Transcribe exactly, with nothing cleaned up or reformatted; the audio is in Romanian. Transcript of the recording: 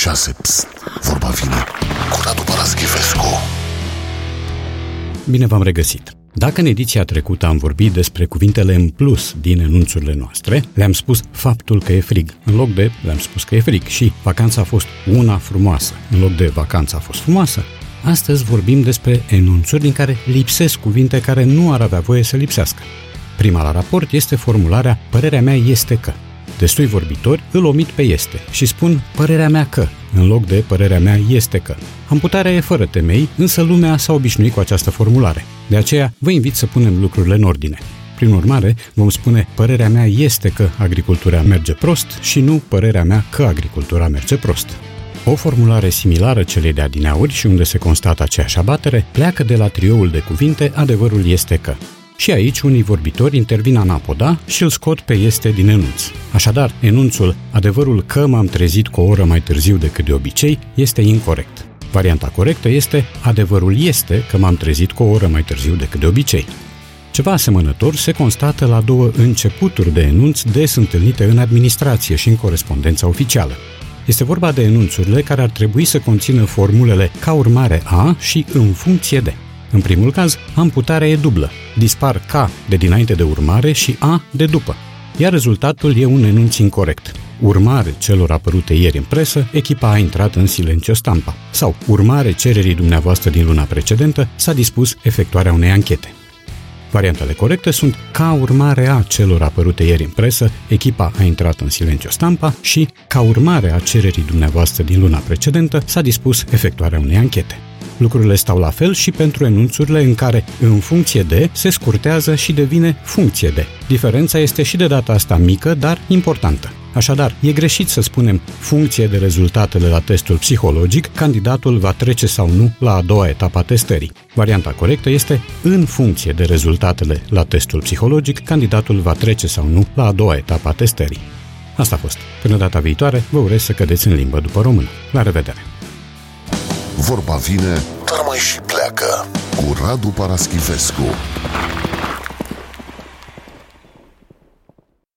șase. Psst, vorba vine cu Radu Paraschivescu. Bine v-am regăsit! Dacă în ediția trecută am vorbit despre cuvintele în plus din enunțurile noastre, le-am spus faptul că e frig, în loc de le-am spus că e frig, și vacanța a fost una frumoasă, în loc de vacanța a fost frumoasă. Astăzi vorbim despre enunțuri din care lipsesc cuvinte care nu ar avea voie să lipsească. Prima la raport este formularea părerea mea este că. Destui vorbitori îl omit pe este și spun părerea mea că, în loc de părerea mea este că. Amputarea e fără temei, însă lumea s-a obișnuit cu această formulare. De aceea vă invit să punem lucrurile în ordine. Prin urmare, vom spune părerea mea este că agricultura merge prost și nu părerea mea că agricultura merge prost. O formulare similară celei de adineauri și unde se constată aceeași abatere pleacă de la trioul de cuvinte adevărul este că. Și aici unii vorbitori intervin anapoda și îl scot pe este din enunț. Așadar, enunțul adevărul că m-am trezit cu o oră mai târziu decât de obicei este incorect. Varianta corectă este adevărul este că m-am trezit cu o oră mai târziu decât de obicei. Ceva asemănător se constată la două începuturi de enunț des întâlnite în administrație și în corespondența oficială. Este vorba de enunțurile care ar trebui să conțină formulele ca urmare a și în funcție de. În primul caz, amputarea e dublă. Dispar ca de dinainte de urmare și a de după. Iar rezultatul e un enunț incorect. Urmare celor apărute ieri în presă, echipa a intrat în silencio stampa. Sau, urmare cererii dumneavoastră din luna precedentă, s-a dispus efectuarea unei anchete. Variantele corecte sunt ca urmare a celor apărute ieri în presă, echipa a intrat în silencio stampa și ca urmare a cererii dumneavoastră din luna precedentă, s-a dispus efectuarea unei anchete. Lucrurile stau la fel și pentru enunțurile în care în funcție de se scurtează și devine funcție de. Diferența este și de data asta mică, dar importantă. Așadar, e greșit să spunem funcție de rezultatele la testul psihologic, candidatul va trece sau nu la a doua etapă a testării. Varianta corectă este în funcție de rezultatele la testul psihologic, candidatul va trece sau nu la a doua etapă a testării. Asta a fost. Până data viitoare, vă urez să cădeți în limbă după română. La revedere! Vorba vine, dar mai și pleacă cu Radu Paraschivescu.